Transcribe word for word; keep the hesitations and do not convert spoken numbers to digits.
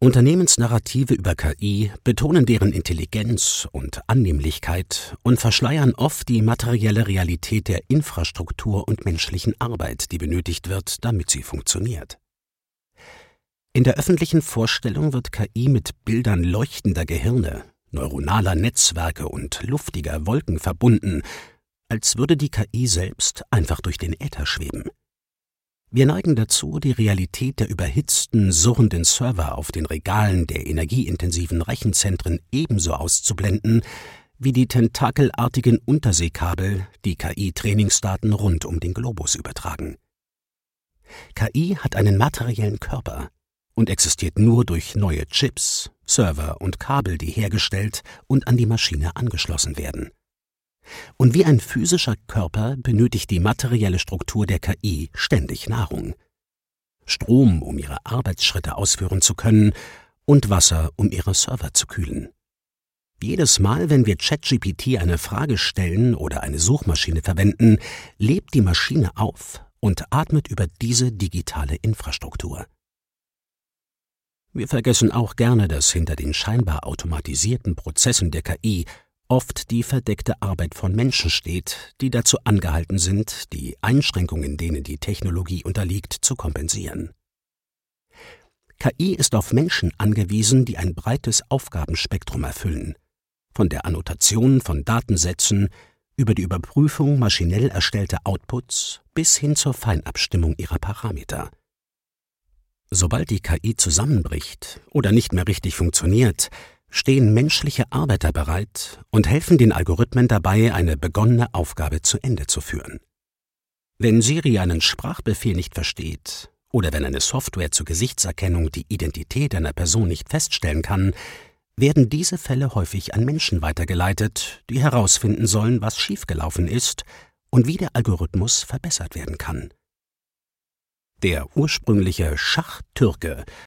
Unternehmensnarrative über K I betonen deren Intelligenz und Annehmlichkeit und verschleiern oft die materielle Realität der Infrastruktur und menschlichen Arbeit, die benötigt wird, damit sie funktioniert. In der öffentlichen Vorstellung wird K I mit Bildern leuchtender Gehirne, neuronaler Netzwerke und luftiger Wolken verbunden, als würde die K I selbst einfach durch den Äther schweben. Wir neigen dazu, die Realität der überhitzten, surrenden Server auf den Regalen der energieintensiven Rechenzentren ebenso auszublenden, wie die tentakelartigen Unterseekabel, die K I-Trainingsdaten rund um den Globus übertragen. K I hat einen materiellen Körper und existiert nur durch neue Chips, Server und Kabel, die hergestellt und an die Maschine angeschlossen werden. Und wie ein physischer Körper benötigt die materielle Struktur der K I ständig Nahrung. Strom, um ihre Arbeitsschritte ausführen zu können, und Wasser, um ihre Server zu kühlen. Jedes Mal, wenn wir ChatGPT eine Frage stellen oder eine Suchmaschine verwenden, lebt die Maschine auf und atmet über diese digitale Infrastruktur. Wir vergessen auch gerne, dass hinter den scheinbar automatisierten Prozessen der K I oft die verdeckte Arbeit von Menschen steht, die dazu angehalten sind, die Einschränkungen, denen die Technologie unterliegt, zu kompensieren. K I ist auf Menschen angewiesen, die ein breites Aufgabenspektrum erfüllen, von der Annotation von Datensätzen über die Überprüfung maschinell erstellter Outputs bis hin zur Feinabstimmung ihrer Parameter. Sobald die K I zusammenbricht oder nicht mehr richtig funktioniert, stehen menschliche Arbeiter bereit und helfen den Algorithmen dabei, eine begonnene Aufgabe zu Ende zu führen. Wenn Siri einen Sprachbefehl nicht versteht oder wenn eine Software zur Gesichtserkennung die Identität einer Person nicht feststellen kann, werden diese Fälle häufig an Menschen weitergeleitet, die herausfinden sollen, was schiefgelaufen ist und wie der Algorithmus verbessert werden kann. Der ursprüngliche Schachtürke